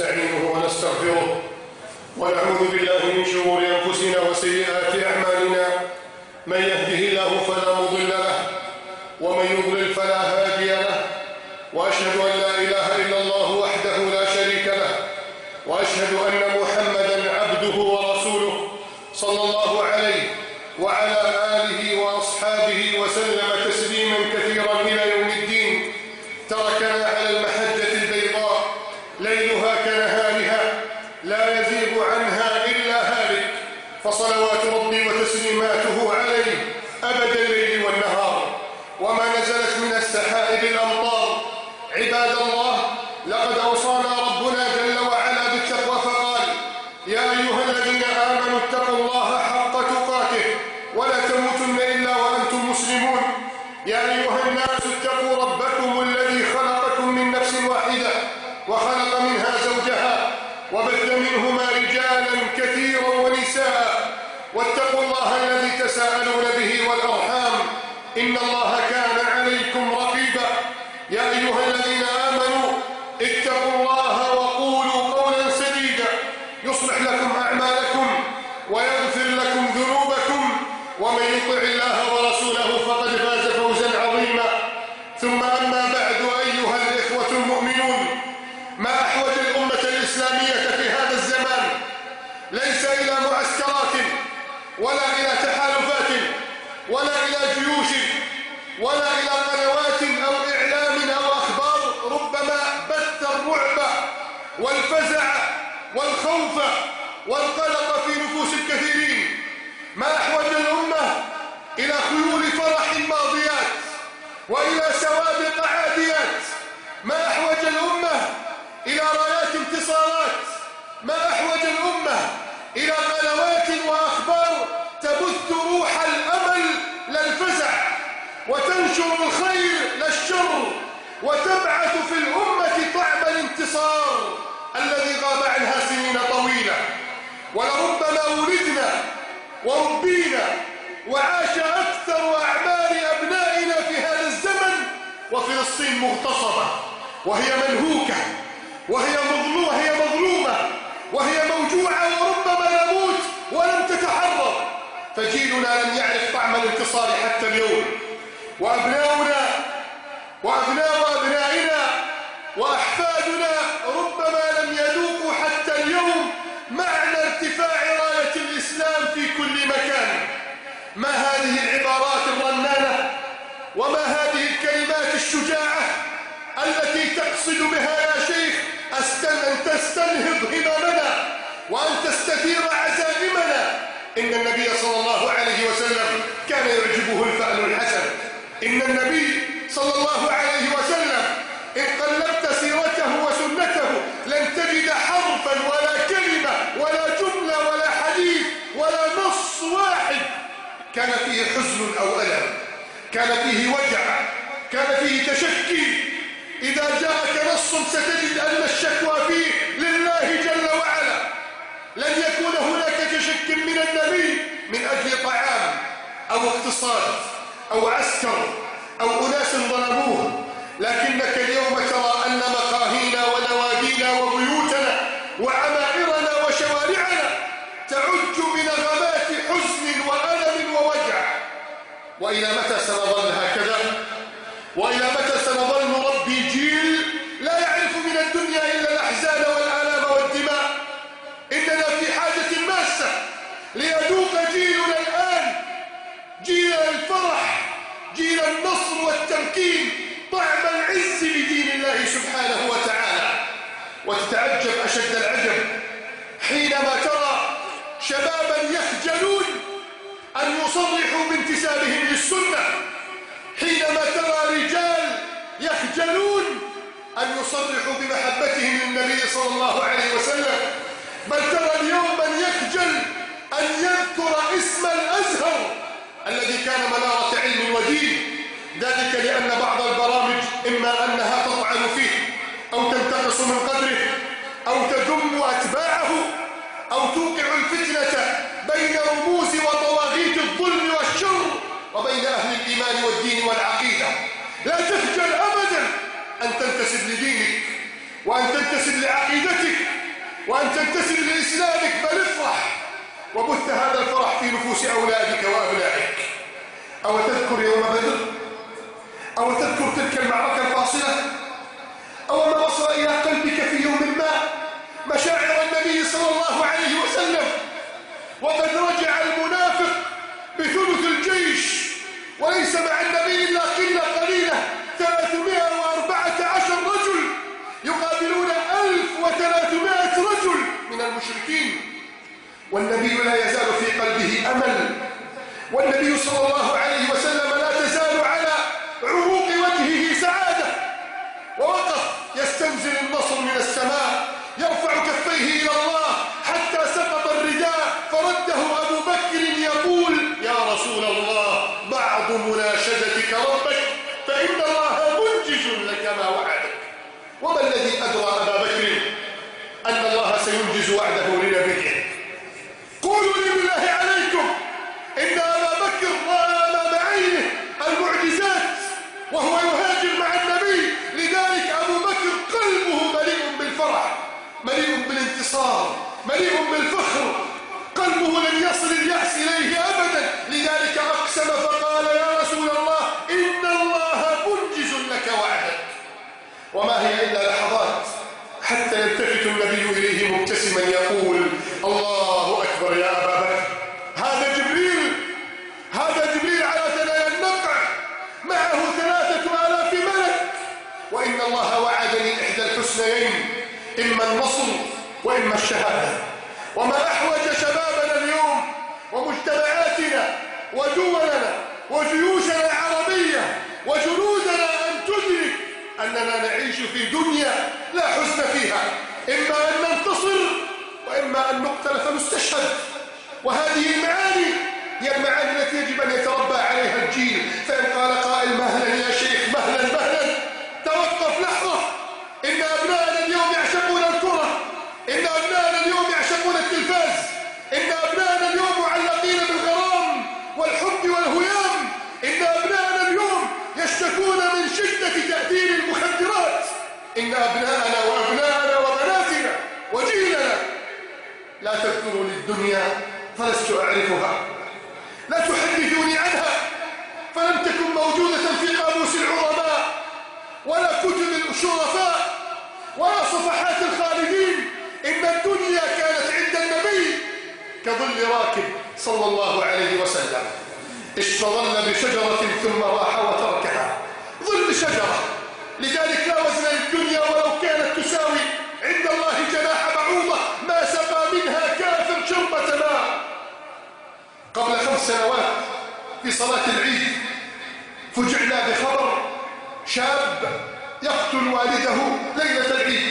ونستعينه ونستغفره ونعوذ بالله من شرور أنفسنا وسيئات أعمالنا. من يهده الله فلا مضل له ومن يضلل فلا هادي له، وأشهد أن لا إله إلا الله وحده لا شريك له، وأشهد أن محمدًا عبده ورسوله صلى الله عليه وعلى آله وأصحابه وسلم تسليمًا كثيرًا إلى يوم الدين. تركنا على المحجة البيضاء ليلها كنهارها لا يزيغ عنها إلا هالك، فصلوات ربي وتسليماته عليه أبد الليل والنهار. وما نزلت من السحائب الأمطار. عباد الله، لقد أوصانا ربنا جل وعلا بالتقوى فقال: يا أيها الذين آمنوا اتقوا الله حق تقاته ولا تموتن إلا وأنتم مسلمون. يا أيها الناس اتقوا ربكم الذي خلقكم من نفس واحدة وخلق منها زوجها وبث منهما رجالا كثيرا ونساء، واتقوا الله الذي تساءلون به والأرحام إن الله كان عليكم رقيبا. يا أيها الذين آمنوا اتقوا الله وقولوا قولا سديدا يصلح لكم أعمالكم ويغفر لكم ذنوبكم، ومن يطع الله ورسوله فقد فاز فوزا عظيما. ثم أما بعد، أيها الإخوة المؤمنون، ما أحوج الأمة الإسلامية في هذا الزمان ليس إلى معسكرات ولا إلى تحالفات ولا إلى جيوش ولا إلى قنوات أو إعلام أو أخبار ربما بث الرعب والفزع والخوف والقلق في نفوس الكثيرين. ما أحوج الأمة إلى خيول فرح ماضيات وإلى سوابق عاديات. ما أحوج الأمة إلى رايات انتصارات. ما أحوج الأمة إلى قنوات وأخبار تبث روح الأمل لا الفزع، وتنشر الخير لا الشر، وتبعث في الأمة طعم الانتصار الذي غاب عنها سنين طويلة. ولربما ولدنا وربينا وعاش أكثر أعمار أبنائنا في هذا الزمن وفلسطين مغتصبة، وهي منهوكة، وهي مظلومة، وهي موجوعة، وربما نموت ولم تتحرر. فجيلنا لم يعرف طعم الانتصار حتى اليوم، وأبناؤنا وأبناء أبنائنا وأحفادنا ربما لم يذوقوا حتى اليوم معنى ارتفاع راية الإسلام في كل مكان. ما هذه العبارات الرنانة وما هذه الكلمات الشجاعة التي تقصد بها يا شيخ أن تستنهض هممنا وأن تستثير عزائمنا؟ إن النبي صلى الله عليه وسلم كان يعجبه الفعل الحسن. إن النبي صلى الله عليه وسلم إن قلبت سيرته وسنته لن تجد حرفا ولا كلمة ولا جملة ولا حديث ولا نص واحد كان فيه حزن أو ألم، كان فيه وجع، كان فيه تشكي. إذا جاءك نص ستجد أن الشكوى فيه لله جل وعلا. لن يكون هناك تشك من النبي من أجل طعام أو اقتصاد أو عسكر أو أناس ظلموه، لكنك اليوم ترى أن مقاهينا ونوادينا وبيوتنا وعمائرنا وشوارعنا تعج بنغمات حزن وألم ووجع. وإلى متى سنظل هكذا؟ وإلى متى سنظل نربي جيل لا يعرف من الدنيا إلا الأحزان والآلام والدماء؟ إننا في حاجة ماسة ليذوق جيلنا الآن جيل الفرح، جيل النصر والتمكين، طعم العز بدين الله سبحانه وتعالى. وتتعجب أشد العجب حينما ترى شبابا يخجلون أن يصرحوا بانتسابهم للسنة، حينما ترى رجال يخجلون أن يصرحوا بمحبتهم للنبي صلى الله عليه وسلم، بل ترى اليوم من يخجل أن يذكر اسم الأزهر الذي كان منارة علم ودين. ذلك لأن بعض البرامج إما أنها تطعن فيه أو تنتقص من قدره أو تذم أتباعه أو توقع الفتنة بين رموز وطواغيت الظلم والشر وبين أهل الإيمان والدين والعقيدة. لا تخجل أبدا أن تنتسب لدينك وأن تنتسب لعقيدتك وأن تنتسب لإسلامك، بل افرح وبث هذا الفرح في نفوس أولادك وأبنائك. أو تذكر يوم بدر؟ أو تذكر تلك المعركة الفاصلة؟ أو ما وصل إلى قلبك في يوم ما مشاعر النبي صلى الله عليه وسلم وقد رجع المنافق بثلث الجيش وليس مع النبي إلا قلة قليلة 314 رجل يقابلون 1300 رجل من المشركين، والنبي لا يزال في قلبه أمل، والنبي صلى الله عليه وسلم لا تزال على عروق وجهه سعادة، ووقف يستنزل النصر من السماء يرفع كفيه إلى الله حتى سقط الرداء فرده أبو بكر يقول: يا رسول الله، بعض مناشدتك ربك فإن الله منجز لك ما وعدك. وما الذي أدرى أبا بكر أن الله سينجز وعده لنبيه؟ قولوا لي بالله عليكم إن أبا بكر رأى أمام عينه المعجزات وهو يهاجر مع النبي، لذلك أبو بكر قلبه مليء بالفرح، مليء بالانتصار، مليء بالفخر، قلبه لن يصل اليأس إليه أبدا، لذلك أقسم فقال: يا رسول الله، إن الله منجز لك وعدك. وما هي إلا لحظات حتى يلتفت النبي إليه مبتسما يقول: الله أكبر يا أبا بكر، هذا جبريل، هذا جبريل على ثنايا النقع، معه 3000 ملك، وإن الله وعدني إحدى الحسنيين، إما النصر وإما الشهادة. وما أحوج شبابنا اليوم ومجتمعاتنا ودولنا وجيوشنا العربية وجنودنا أن تدرك أننا نعيش في دنيا لا حزن فيها، إما أن ننتصر وإما أن نقتل فنستشهد. وهذه المعاني هي المعاني التي يجب أن يتربى عليها الجيل. فإن قال قائل: مهلا يا شيخ، مهلا مهلا، توقف لحظة. إن أبنائنا اليوم يعشقون الكرة، إن أبنائنا اليوم يعشقون التلفاز، إن أبنائنا اليوم معلقين بالغرام والحب والهيام، إن أبنائنا اليوم يشتكون من شدة تأثير المخدرات، إن أبنائنا وأبنائنا وبناتنا وجيلنا لا تذكروا للدنيا فلست أعرفها، لا تحدثوني عنها فلم تكن موجودة في قاموس العظماء ولا كتب الشرفاء ولا صفحات الخالدين. إن الدنيا كانت عند النبي كظل راكب صلى الله عليه وسلم، استظل بشجرة ثم راح وتركها، ظل شجرة. لذلك لا وزن للدنيا ولو كانت تساوي عند الله جناح بعوضة ما سقى منها كافر شربة ماء. قبل 5 سنوات في صلاة العيد فجعنا بخبر شاب يقتل والده ليلة العيد.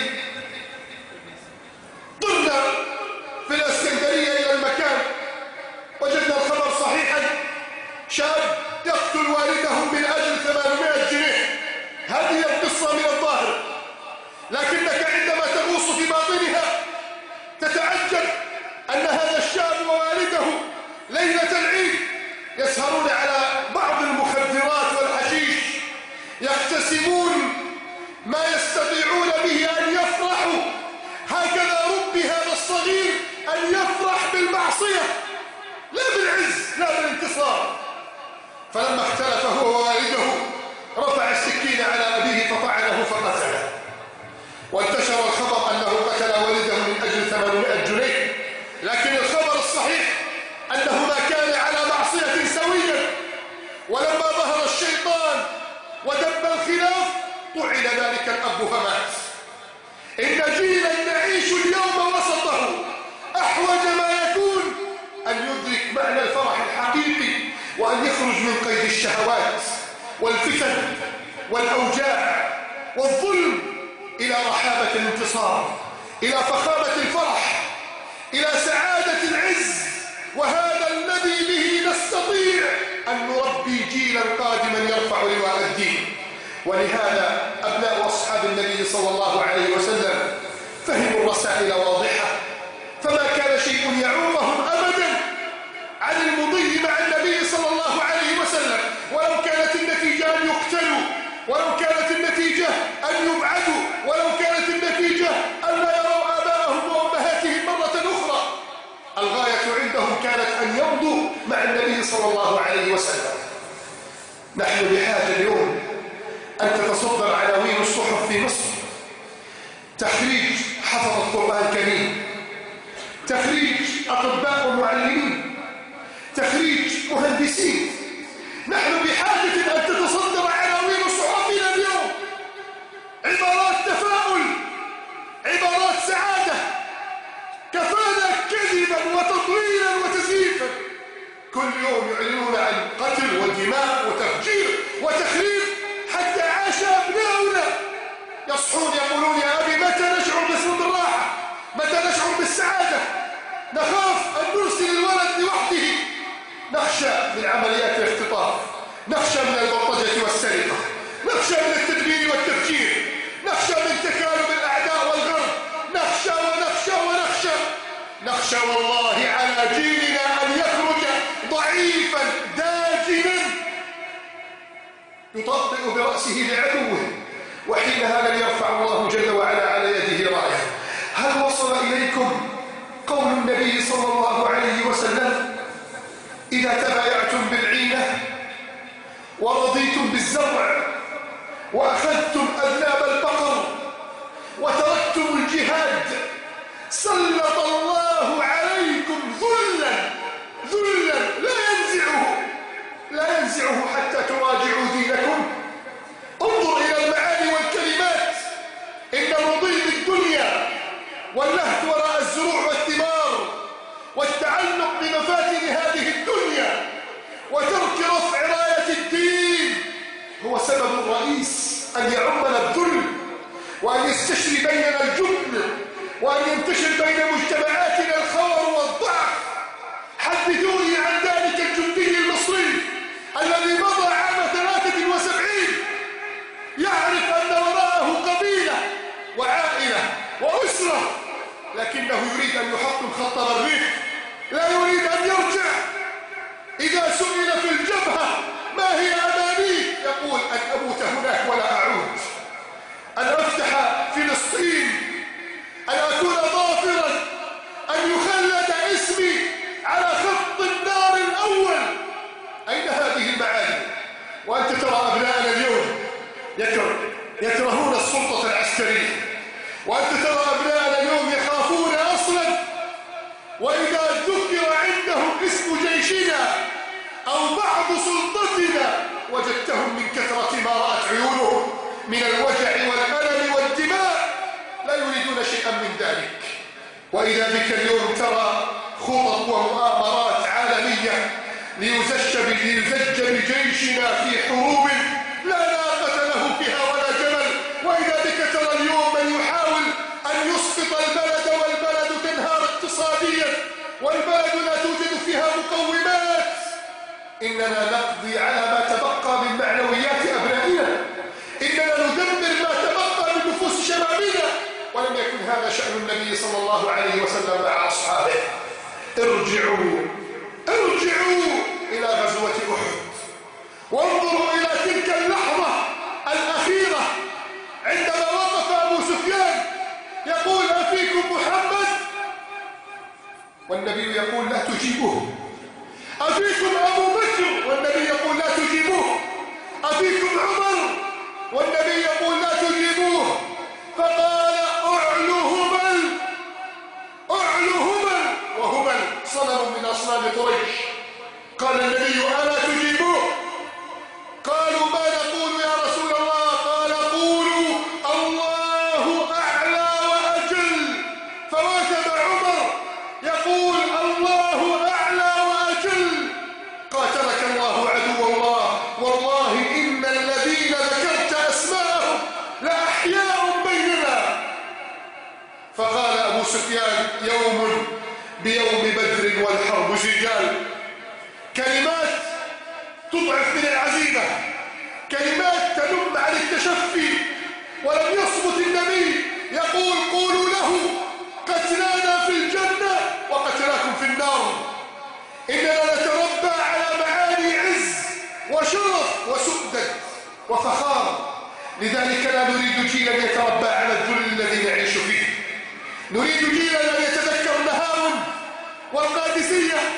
ضرنا في الإسكندرية إلى المكان، وجدنا الخبر صحيحا، شاب يقتل والده من أجل 800 جنيه. هذه القصة من الظاهر، لكنك عندما تغوص في باطنها تتعجب أن هذا الشاب ووالده ليلة العيد يسهرون على بعض المخدرات والحشيش، يقتسمون ما يستطيعون به أن يفرحوا. هكذا ربي هذا الصغير أن يفرح بالمعصية لا بالعز لا بالانتصار. فلما اختلف هو ووالده رفع السكين على أبيه فطعنه فقتله، وانتشر الخبر أنه قتل والده من أجل 800 جنيه، لكن الخبر الصحيح أنه ما كان على معصية سويا. ولما ظهر الشيطان ودب الخلاف طعن ذلك الأب فمات. إن جيلا نعيش اليوم وسطه أحوج ما يكون أن يدرك معنى الفرح الحقيقي، وأن يخرج من قيد الشهوات والفتن والأوجاع والظلم إلى رحابة الانتصار، إلى فخامة الفرح، إلى سعادة العز. وهذا الذي به نستطيع أن نربي جيلا قادما يرفع لواء الدين. ولهذا أبناء أصحاب النبي صلى الله عليه وسلم فهموا الرسائل واضحة، فما كان شيء يعوقهم أبدا عن المضي مع النبي صلى الله عليه وسلم، ولو كانت النتيجة أن يقتلوا، ولو كانت النتيجة أن يبعدوا، ولو كانت النتيجة أن لا يروا آباءهم وأمهاتهم قصته مع النبي صلى الله عليه وسلم. نحن بحاجة اليوم أن تتصدر عناوين الصحف في مصر: تخريج حفظ القرآن الكريم، تخريج أطباء ومعلمين، تخريج مهندسين. نحن بحاجة أن تتصدر عناوين صحفنا اليوم عبارات تفاؤل، عبارات سعادة. كفانا كذبا وتضليلا وتزييفا. كل يوم يعلنون عن قتل ودماء وتفجير وتخريب، حتى عاش أبناؤنا يصحون يقولون: يا أبي متى نشعر بالراحة؟ متى نشعر بالسعادة؟ نخاف أن نرسل الولد لوحده، نخشى من عمليات الاختطاف، نخشى من البلطجة والسرقة، نخشى من التدمير والتفجير، نخشى من تكالب الأعداء والغرب، نخشى ونخشى ونخشى. نخشى والله على جيلنا أن يخرج ضعيفا داجنا يطبق برأسه لعدوه، وحينها لن يرفع الله جل وعلا على يده راية. هل وصل إليكم قول النبي صلى الله عليه وسلم: إذا تبايعتم بالعينة ورضيتم بالزرع وأخذتم أذناب البقر وتركتم الجهاد سلط الله عليكم ذلا لا ينزعه حتى تراجعوا دينكم؟ انظر إلى المعاني والكلمات. إن الرضي بالدنيا واللهث وراء الزروع والثمار والتعلق بمفاتن هذه الدنيا وترك رفع راية الدين هو سبب رئيس أن يعمنا الذل، وأن يستشري بيننا الجبن، وأن ينتشر بين مجتمعاتنا الخور والضعف. حدثوني عن ذلك الجندي المصري الذي مضى عام 73 يعرف أن وراءه قبيلة وعائلة وأسرة، لكنه يريد أن يحطم خط الريف، لا يريد أن يرجع. إذا سئل في الجبهة ما هي أماني يقول: أن أموت هناك ولا أعود، أن أفتح فلسطين، أن أكون ظافرا، أن يخلد اسمي على خط النار الأول. أين هذه المعاني؟ وأنت ترى أبناءنا اليوم يكرهون السلطة العسكرية، وأنت ترى أبناءنا اليوم يخافون أصلا، وإذا ذكر عندهم اسم جيشنا أو بعض سلطتنا وجدتهم من كثرة ما رأت عيونهم من الوجع والألم والدماء لا يريدون شيئا من ذلك. وإذا بك اليوم ترى خطط ومؤامرات عالمية ليزج بجيشنا في حروب لا ناقة له فيها ولا جمل. وإذا بك ترى اليوم من يحاول أن يسقط البلد والبلد تنهار اقتصاديا والبلد لا توجد فيها مقومات. إننا نقضي على ما تبقى من معنويات أبنائنا، إننا ندمر ما تبقى من نفوس شبابنا. ولم يكن هذا شأن النبي صلى الله عليه وسلم مع أصحابه. ارجعوا إلى غزوة أحد وانظروا إلى تلك اللحظة الأخيرة عندما وقف أبو سفيان يقول: أفيكم محمد؟ والنبي يقول: لا تجيبوه. أفيكم أبو بكر؟ والنبي يقول: لا تجيبوه. أفيكم عمر؟ والنبي يقول: لا تجيبوه. فقال: أعلو هبل، وهبل صنم من أصنام قريش. قال النبي: ألا تجيبوه؟ قالوا: ما نقول يا رسول الله؟ قال: قولوا الله أعلى وأجل. فوثب عمر يقول: الله أعلى وأجل. قاتلك الله عدو الله، والله إن الذين ذكرت أسماءهم لأحياء بيننا. فقال أبو سفيان: يوم بيوم بدر والحرب سجال. كلمات تضعف من العزيمة، كلمات تنم عن التشفي. ولم يصمت النبي يقول: قولوا له قتلانا في الجنة وقتلاكم في النار. إننا نتربى على معاني عز وشرف وسؤدد وفخار. لذلك لا نريد جيلا يتربى على الذل الذي نعيش فيه. نريد جيلا يتذكر النهاون والقادسية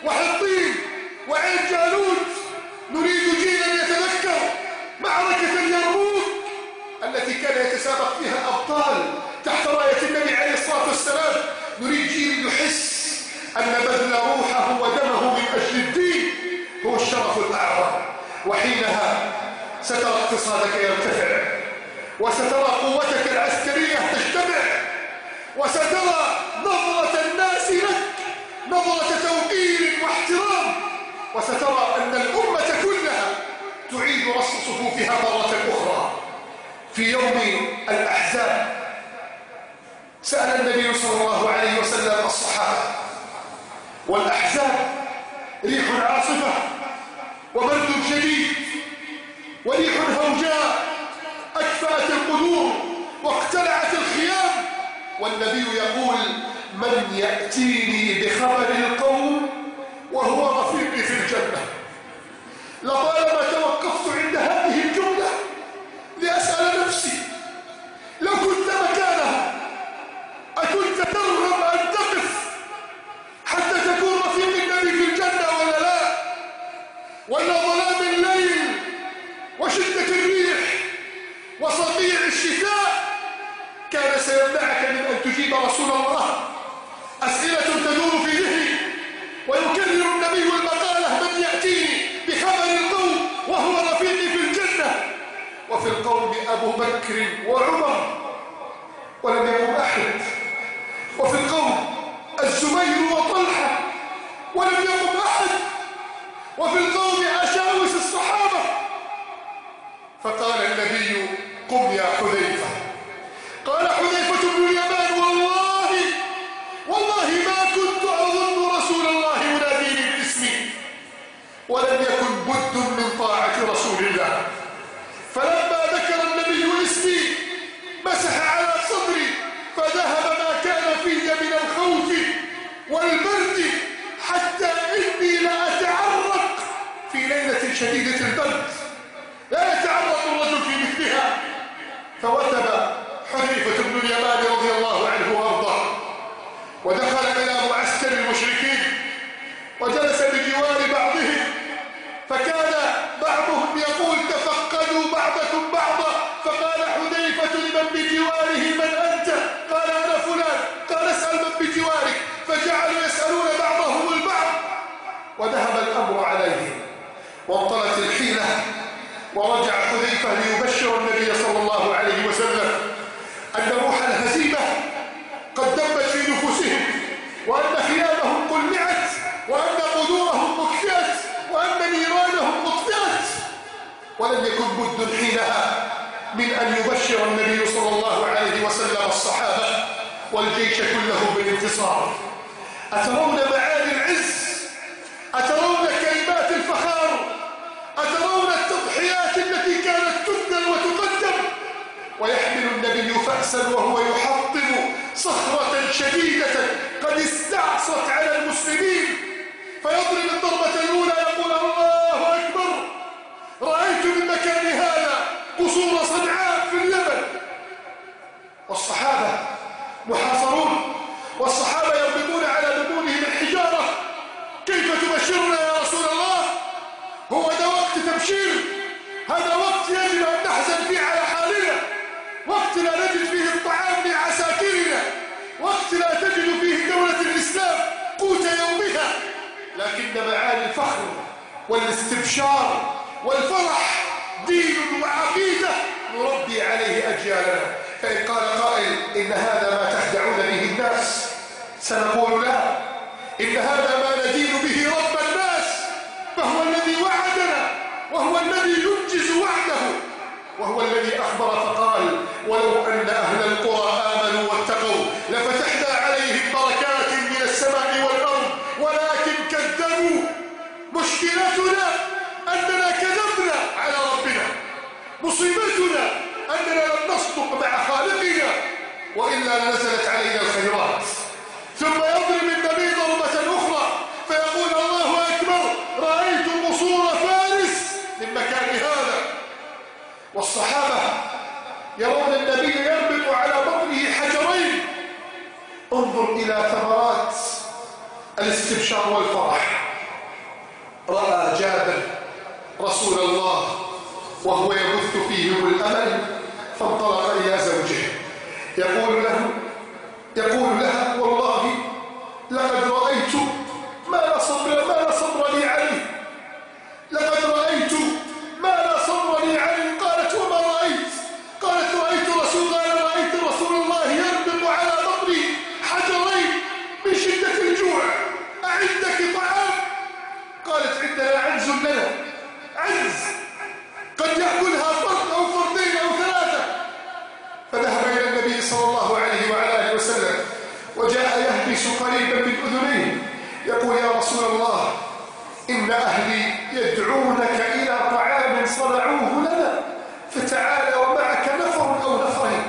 وحطين وعين جالوت. نريد جيلا يتذكر معركة اليرموك التي كان يتسابق فيها الأبطال تحت راية النبي عليه الصلاة والسلام. نريد جيل يحس أن بذل روحه ودمه من أجل الدين هو الشرف الأعظم. وحينها سترى اقتصادك يرتفع، وسترى قوتك العسكرية تجتمع، وسترى نظرة الناس لك نظرة توقير واحترام، وسترى أن الأمة كلها تعيد رص صفوفها مرة أخرى. في يوم الأحزاب سأل النبي صلى الله عليه وسلم الصحابة، والأحزاب ريح عاصفة وبرد شديد وريح هوجاء أكفأت القدور واقتلعت الخيام، والنبي يقول: من يأتيني بخبر القوم وهو رفيقي في الجنة. لطالما توقفت عند هذه الجملة لأسأل نفسي: لو كنت مكانها أكنت ترغب أن تقف حتى تكون رفيق النبي في الجنة ولا لا؟ ولا ظلام الليل وشدة الريح وصقيع الشتاء كان سيمنعك من أن تجيب رسول الله؟ أسئلة تدور في ذهني، ويكرر النبي المقالة: من يأتيني بخبر القوم وهو رفيقي في الجنة. وفي القوم أبو بكر وعمر ولم يقم أحد، وفي القوم الزبير وطلحة ولم يقم أحد، وفي القوم أشاوس الصحابة. فقال النبي: قم يا حذيفة. قال حذيفة بن اليمان: والله ما كنت أظن رسول الله يناديني باسمي، ولم يكن بد من طاعة رسول الله. فلما ذكر النبي اسمي مسح على صدري، فذهب ما كان في من الخوف والبرد، حتى إني لأتعرق في ليلة شديدة البرد، لا يتعرق الرجل في مثلها. فوثب حذيفة بن اليمان رضي الله عنه وارضاه، ودخل إلى معسكر المشركين وجلس بجوار بعضهم، فكان بعضهم يقول: تفقدوا بعضكم بعضا. فقال حذيفة لمن بجواره: من أنت؟ قال: أنا فلان. قال: اسأل من بجوارك. فجعلوا يسألون بعضهم البعض، وذهب الأمر عليهم وانطلت الحيلة. ورجع حذيفة ليبشر النبي صلى الله عليه وسلم أن روح الهزيمة قد دمت في نفوسهم، وأن خيامهم قلعت، وأن قدورهم مكفئت، وأن نيرانهم مطفئت. ولم يكن بد حينها من أن يبشر النبي صلى الله عليه وسلم الصحابة والجيش كله بالانتصار. أترون معاني العز؟ أترون كلمات الفخار؟ أترون التضحيات التي كانت تبذل وتقدم؟ ويحمل النبي فأسا وهو يحطم صخرة شديدة قد استعصت على المسلمين، فيضرب الضربة الأولى يقول: الله أكبر، رأيت من مكان هذا قصور صنعاء في اليمن. والصحابة محاصرون، والصحابة يربطون على بطونهم الحجارة. كيف تبشرنا يا رسول الله؟ هو ده وقت تبشير؟ هذا وقت يجب أن نحزن فيه على حالنا، وقت لا نجد فيه الطعام لعساكرنا، وقت لا تجد فيه دولة الإسلام قوت يومها. لكن معاني الفخر والاستبشار والفرح دين وعقيدة نربي عليه أجيالنا. فإن قال قائل: إن هذا ما تخدعون به الناس، سنقول: لا، إن هذا ما ندين به رب الناس، فهو الذي وعدنا، وهو الذي ينجز وعده، وهو الذي أخبر فقال: ولو أن أهل القرى آمنوا واتقوا لفتحنا عليهم بركات من السماء والأرض ولكن كذبوا. مشكلتنا أننا كذبنا على ربنا، مصيبتنا أننا لم نصدق مع خالقنا، وإلا نزلت علينا الخيرات. ثم يضرب النبي ضربة أخرى فيقول: الله أكبر، رأيت قصور فارس من مكان هذا. والصحابة يرون النبي يربط على بطنه حجرين. انظر إلى ثمرات الاستبشار والفرح. رأى جابر رسول الله وهو يبث فيهم الأمل، فانطلق إلى زوجه يقول لها: والله لقد رأيت ما لا صبر لي عليه، لقد رأيت ما لا صبر لي عليه. قالت: وما رأيت؟ قالت: رأيت رسول الله يربط على بطني حجرين من شدة الجوع، أعندك طعام؟ قالت: عندنا عنز لنا، عنز قد يأكلها فرد أو فردين أو ثلاثة. فذهب إلى النبي صلى الله عليه وعلى آله وسلم، وجاء يهبس قريبا من أذنيه يقول: يا رسول الله، إن أهلي يدعونك إلى طعام صنعوه لنا، فتعال ومعك نفر أو نفرين.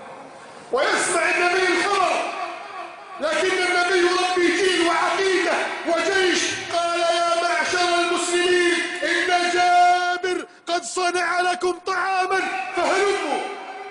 ويسمع النبي الخبر، لكن النبي ربي جيل وعقيدة وجيش. قال: يا معشر المسلمين، إن جابر قد صنع لكم طعاما فهلموا.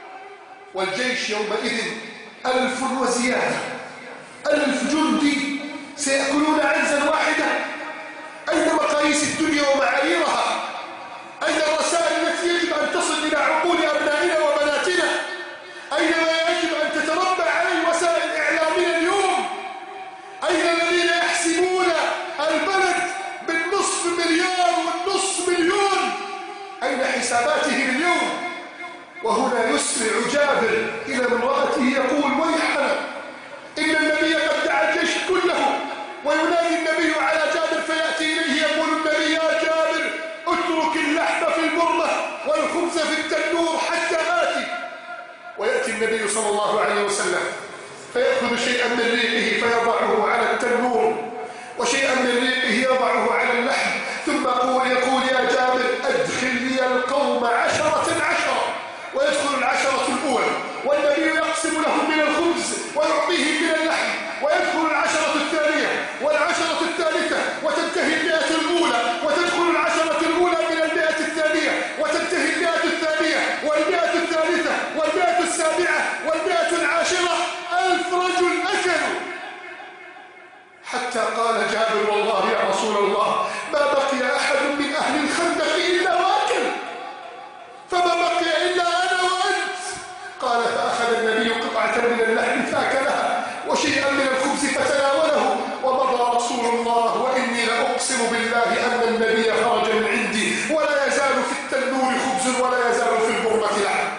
والجيش يومئذ 1000 وزيادة، 1000 جندي سيأكلون عنزا واحدة. أين مقاييس الدنيا ومعاييرها؟ أين الرسائل التي يجب أن تصل إلى عقول أبنائنا وبناتنا؟ أين ما يجب أن تتربى عليه وسائل إعلامنا اليوم؟ أين الذين يحسبون البلد بالنصف مليار والنصف مليون؟ أين حساباتهم اليوم؟ وهنا يسرع جابر إلى امرأته يقول: ويحنا، إن النبي قد دعا الجيش كله. وينادي النبي على جابر فيأتي إليه يقول النبي: يا جابر، اترك اللحم في البرمة والخبز في التنور حتى آتي. ويأتي النبي صلى الله عليه وسلم فيأخذ شيئا من ريقه فيضعه على التنور، وشيئا من ريقه يضعه على اللحم، ثم يقول: يا جابر، أدخل لي القوم 10 ويدخل 10 الأول، والنبي يقسم لهم من الخبز ويعطيهم من اللحم، ويدخل 10 الثانية وال10 الثالثة، وتنتهي 100 الأولى، وتدخل 10 الأولى من 100 الثانية، وتنتهي 100 الثانية وال100 الثالثة وال100 السابعة وال100 العاشرة. 1000 رجل أكلوا، حتى قال جابر: والله يا رسول الله، ما بقي أحد من أهل الخندق إلا واكل، فما بقي إلا أنا وأنت. قال: فأخذ النبي قطعة من اللحم فأكلها وشيئا من الخبز فتناوله، ومضى رسول الله، وإني لأقسم بالله أن النبي خرج من عندي ولا يزال في التنور خبز ولا يزال في البرمة لحم.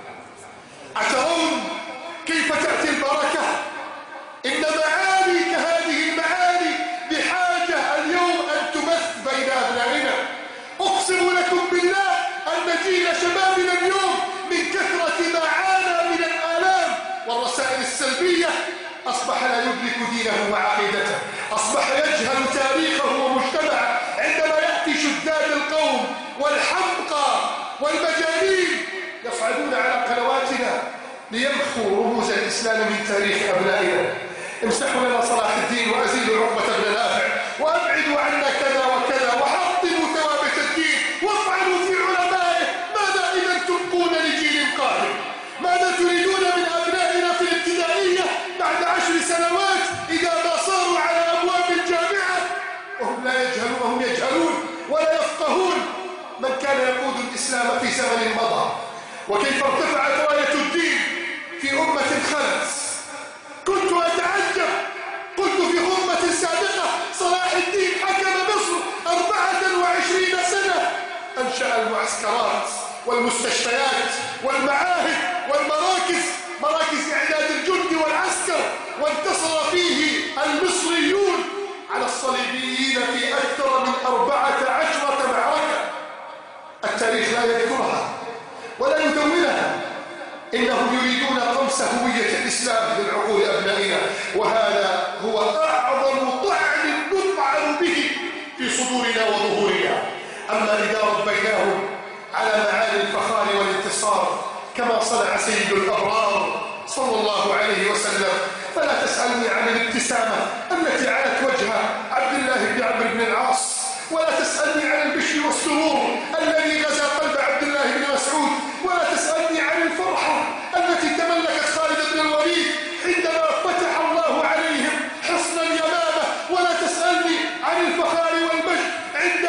أترون كيف تأتي البركة؟ إن معاني كهذه المعاني بحاجة اليوم أن تبث بين أبنائنا. أقسم لكم بالله أن جيل شبابنا اليوم من كثرة ما عانى من الآلام والرسائل السلبية أصبح لا يدرك دينه وعقيدته، أصبح يجهل تاريخه ومجتمعه. عندما يأتي شداد القوم والحمقى والمجانين يصعدون على قنواتنا ليمحوا رموز الإسلام من تاريخ أبنائنا: امسحوا لنا صلاح الدين وأزيلوا عقبة بن نافع، وأبعدوا عنا كذا وكذا، وحطموا ثوابت الدين، وافعلوا في علمائه. ماذا إذا تبقون لجيل قادم؟ ماذا تريدون من أبنائنا في الابتدائية بعد 10 سنوات إذا ما صاروا على أبواب الجامعة وهم لا يجهلون، وهم يجهلون ولا يفقهون؟ من كان يقود الإسلام في زمن مضى، وكيف ارتفعت راية الدين في أمة خلت. كنت أتعجب، قلت في خطبة سابقة: صلاح الدين حكم مصر 24 سنة، أنشأ المعسكرات والمستشفيات والمعاهد والمراكز، مراكز إعداد الجند والعسكر، وانتصر فيه المصريون على الصليبيين في أكثر من 14 معركة. التاريخ لا يذكرها ولا يدونها. إنهم يريدون طمس هوية الإسلام من عقول أبنائنا، وهذا هو أعظم طعن نطعن به في صدورنا وظهورنا. أما إذا ربيناهم على معاني الفخار والانتصار كما صنع سيد الأبرار صلى الله عليه وسلم، فلا تسألني عن الابتسامة التي علت وجه عبد الله بن عمرو بن العاص، ولا تسألني عن البشر والسرور الذي غزا قلب عبد الله بن مسعود، ولا تسألني عن الفرحة التي تملكت خالد بن الوليد عندما فتح الله عليهم حصن اليمامة، ولا تسألني عن الفخار والمجد عند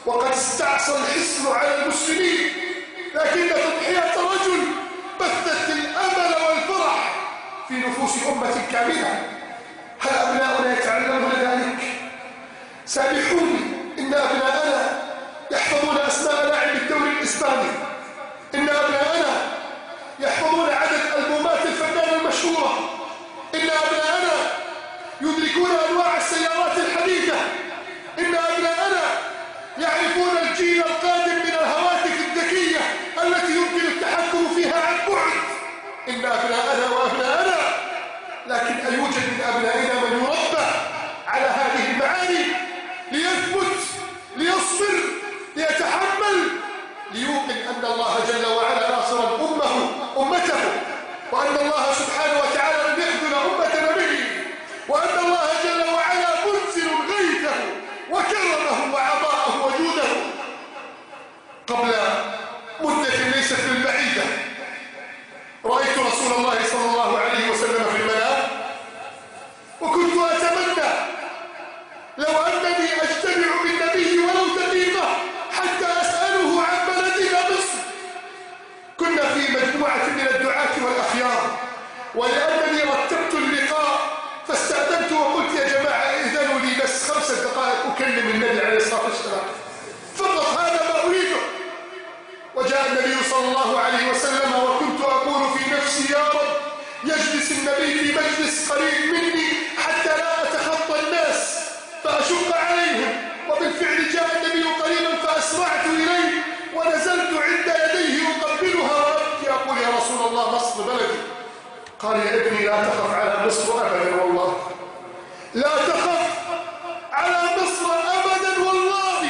وقد استعصى الحصن على المسلمين، لكن تضحية رجل بثت الأمل والفرح في نفوس أمة كاملة. هل أبناؤنا يتعلمون ذلك؟ سامحوني، إن أبناءنا يحفظون أسماء لاعب الدوري الإسباني، إن أبناءنا يحفظون عدد ألبومات الفنان المشهورة، إن أبناءنا يدركون أنواع السيارات الحديثة، إن أبناءنا يعرفون الجيل القادم من الهواتف الذكية التي يمكن التحكم فيها عن بعد. إن أبناءنا وأبناءنا، لكن أيوجد من أبنائنا من يربى على هذه المعاني ليثبت، ليصبر، ليتحمل، ليوقن أن الله جل وعلا ناصر أمته، وأن الله سبحانه وتعالى لم يخذل أمة نبيه، وأن الله جل وعلا منزل غيثه وكرمه وعطاءه وجوده. قبل مدة ليست بالبعيدة رأيت رسول الله صلى الله عليه وسلم في المنام، وكنت أتمنى لو أنني أجتمع بالنبي ولو دقيقة حتى أسأله عن بلدنا مصر. كنا في مجموعة من الدعاة والأخيار، ولأنني رتبت اللقاء فاستأذنت وقلت يا جماعة إذنوا لي بس 5 دقائق أكلم النبي عليه الصلاة والسلام، فقط هذا ما أريده. وجاء النبي صلى الله عليه وسلم، وكنت أقول في نفسي يا رب يجلس النبي في مجلس قريب مني حتى لا أتخطى الناس فأشق عليهم. وبالفعل جاء النبي قريبا فأسرعت إليه ونزلت عند يديه أقبلها وأبكي أقول يا رسول الله مصر بلدي. قال يا ابني لا تخف على مصر أبدا، والله لا تخف على مصر أبدا، والله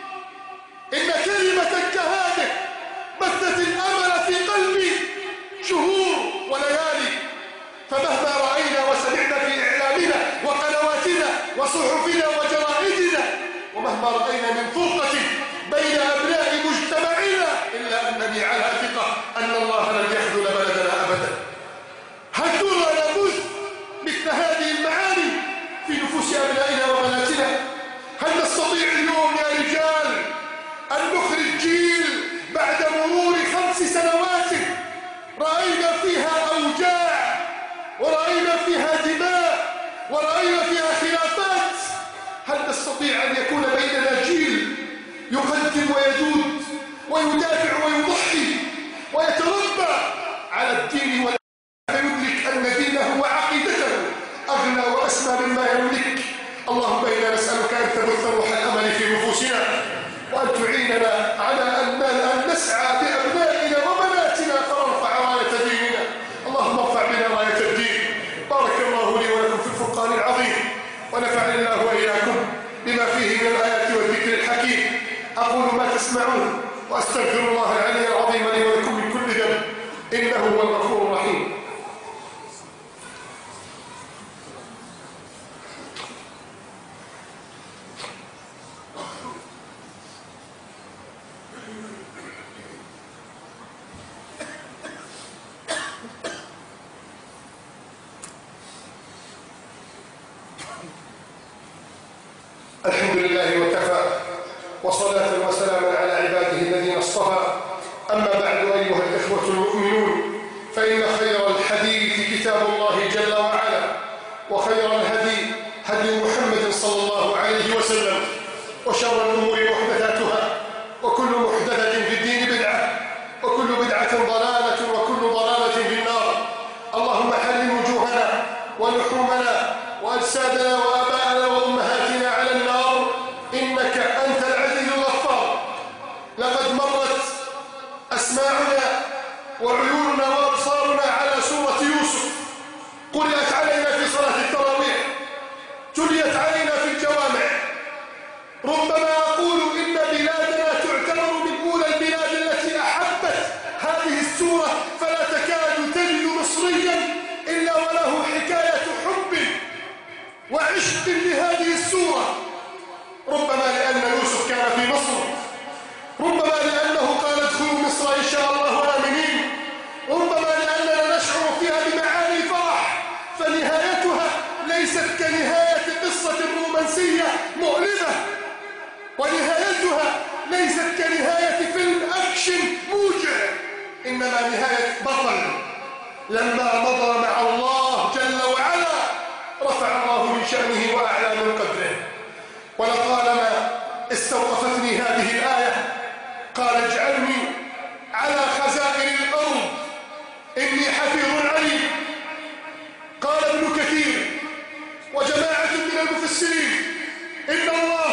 إن كلمة كهذه بثت الأمل في قلبي شهور وليالي. فمهما رأينا وسمعنا في إعلامنا وقنواتنا وصحفنا وجرائدنا، ومهما رأينا من فرقة بين أبناء مجتمعنا، إلا أنني على ثقة أن الله لن يخذل بلدنا أبدا. هل ترى نبث مثل هذه المعاني في نفوس أبنائنا وبناتنا؟ هل نستطيع اليوم يا رجال أن نخرج جيل بعد مرور 5 سنوات رأينا فيها أوجاع، ورأينا فيها دماء، ورأينا فيها خلافات؟ هل نستطيع أن يكون بيننا جيل يقدم ويجود ويدافع ويضحي ويتربى على الدين ويدرك أن دينه وعقيدته أغنى وأسمى مما يملك؟ اللهم إنا نسألك أن تبث روح الأمل في نفوسنا، وأن تعيننا على أن نسعى بأبنائنا وبناتنا فنرفع راية ديننا. اللهم ارفع بنا راية الدين. بارك الله لي ولكم في الفرقان العظيم، ونفعني الله وإياكم بما فيه من الآيات والذكر الحكيم. أقول ما تسمعون وأستغفر الله العلي العظيم لي ولكم من كل ذنب، إنه هو الغفور الرحيم. الحمد لله وكفى، وصلاة وسلاما على عباده الذين اصطفى. أما بعد أيها الإخوة المؤمنون، فإن خير الحديث كتاب الله جل وعلا، وخير الهدي هدي محمد صلى الله عليه وسلم، وشر الأمور محدثاتها، وكل محدثة في الدين بدعة، وكل بدعة ضلالة، وكل ضلالة في النار. اللهم حرم وجوهنا ولحومنا وأجسادنا وآباءنا وأمهاتنا على النار، إنك أنت العزيز الغفار. لقد مرت أسماعنا وعيوننا وأبصارنا على سورة يوسف، قرأت علينا في صلاة التراويح، تليت علينا في الجوامع، ربما إنما نهاية بطل لما مضى مع الله جل وعلا رفع الله من شأنه وأعلى من قدره. ولطالما استوقفتني هذه الآية قال اجعلني على خزائن الأرض إني حفيظ عليم. قال ابن كثير وجماعة من المفسرين إن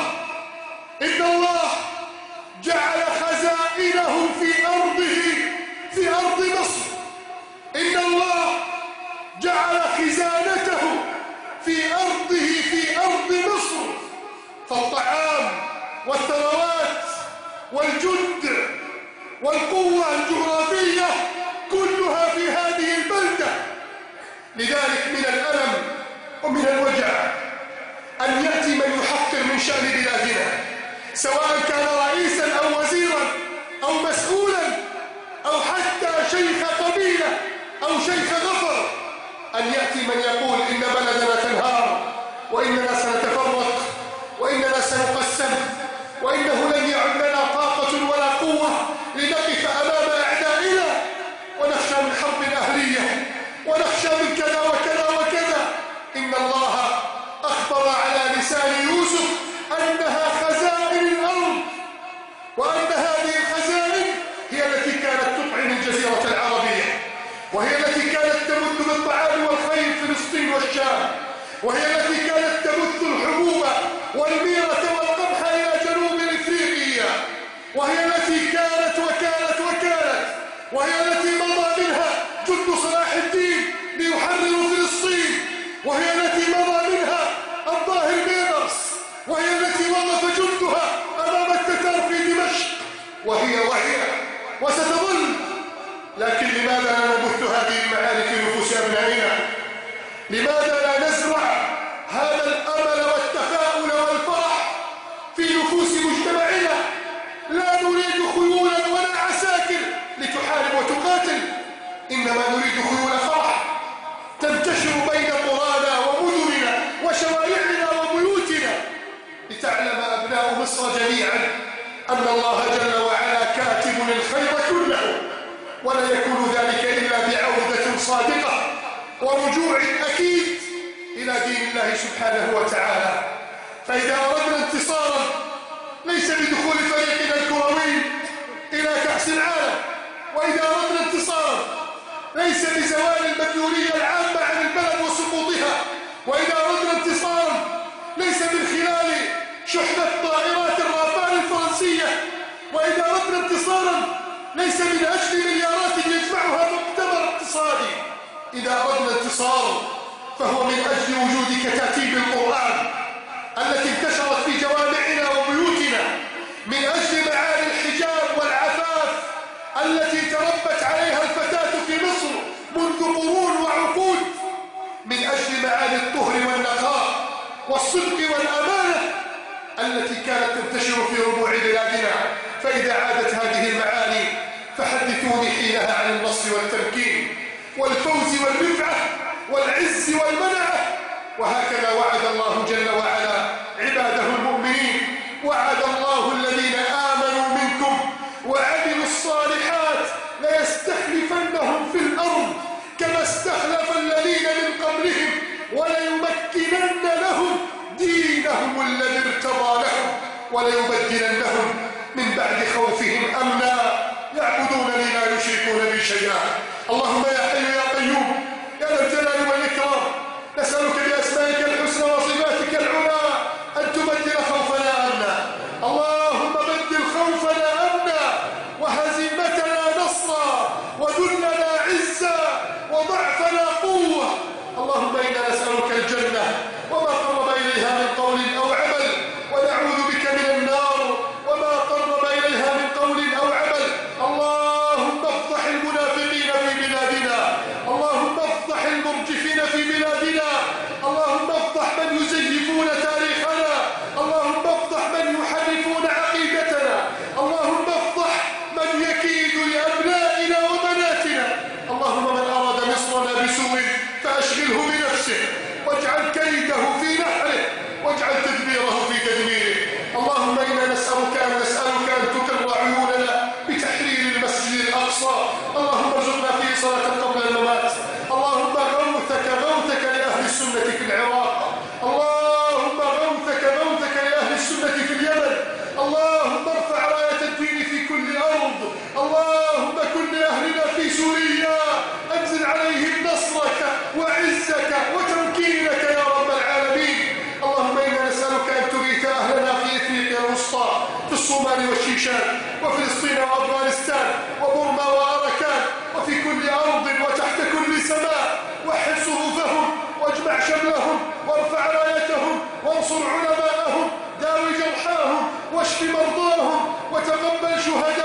الله جعل خزائنه في أرضه في أرض مصر. إن الله جعل خزانته في أرضه في أرض مصر، فالطعام والثروات والجند والقوة الجغرافية كلها في هذه البلدة. لذلك من الألم ومن الوجع أن يأتي من يحقر من شأن بلادنا، سواء كان رئيسا أو وزيرا أو مسؤولا أو حتى شيخ قبيلة أو شيخ غفر، أن يأتي من يقول إن بلدنا تنهار وإننا سنتفرق وإننا سنقسم وإنه لن يعد لنا طاقة ولا قوة لنقف أمام أعدائنا ونخشى من حرب أهلية ونخشى من كذا وكذا وكذا. إن الله أخبر على لسان يوسف أنها خزائن الأرض، وأن هذه الخزائن هي التي كانت تطعم الجزيرة العربية، وهي التي كانت تمد بالطعام والخير فلسطين والشام، وهي التي كانت تبث الحبوب والميرة والقمح إلى جنوب إفريقيا، وهي التي كانت وهي التي مضى منها جند صلاح الدين ليحرروا فلسطين، وهي التي مضى منها الظاهر بيبرس، وهي التي وقف جندها أمام التتار في دمشق، وهي وستظل. لكن لماذا لا نبث هذه المعاني في نفوس أبنائنا؟ لماذا لا نزرع هذا الأمل والتفاؤل والفرح في نفوس مجتمعنا؟ لا نريد خيولا ولا عساكر لتحارب وتقاتل، إنما نريد خيول فرح تنتشر بين قرانا ومدننا وشوارعنا وبيوتنا، لتعلم أبناء مصر جميعا أن الله جل وعلا كاتب الخير كله، ولا يكون ذلك إلا بعودة صادقة ورجوع أكيد إلى دين الله سبحانه وتعالى. فإذا أردنا انتصارا ليس بدخول فريقنا الكروي إلى كأس العالم، وإذا أردنا انتصارا ليس بزوال المديونية العامة عن البلد وسقوطها، وإذا أردنا انتصارا ليس من خلال شحنة طائرات الرافال الفرنسية، وإذا أردنا انتصارا ليس من أجل مليارات يجمعها مؤتمر اقتصادي. إذا أردنا انتصار فهو من أجل وجود كتاتيب القرآن التي انتشرت في جوامعنا وبيوتنا، من أجل معاني الحجاب والعفاف التي تربت عليها الفتاة في مصر منذ قرون وعقود، من أجل معاني الطهر والنقاء والصدق والأمانة التي كانت تنتشر في ربوع بلادنا. فإذا عادت هذه المعاني فحدثوني حينها عن النصر والتمكين والفوز والرفعة والعز والمنعة. وهكذا وعد الله جل وعلا عباده المؤمنين، وعد الله الذين آمنوا منكم وعملوا الصالحات ليستخلفنهم في الأرض كما استخلف الذين من قبلهم وليمكنن لهم دينهم الذي ارتضى لهم وليبدلنهم من بعد خوفهم أمنا يعبدونني لا يشركون بي شيئا. اللهم يا حي يا قيوم يا ذا الجلال والإكرام، نسألك بأسمائك الحسنى وصفاتك العلى أن تبدل خوفنا أمنا. اللهم بدل خوفنا أمنا وهزيمتنا نصرا وذلنا عزا وضعفنا قوة. اللهم إنا نسألك الجنة وما قرب إليها من قول أو عمل، ونعوذ بك من النار وما قرب إليها من قول أو عمل. اللهم افضح المنافقين في بلادنا، اللهم افضح المرجفين في بلادنا، وفلسطين وأفغانستان وبورما وأراكان وفي كل أرض وتحت كل سماء. وحد صفوفهم واجمع شملهم وارفع رايتهم وانصر علماءهم، داوي جرحاهم واشف مرضاهم وتقبل شهداءهم.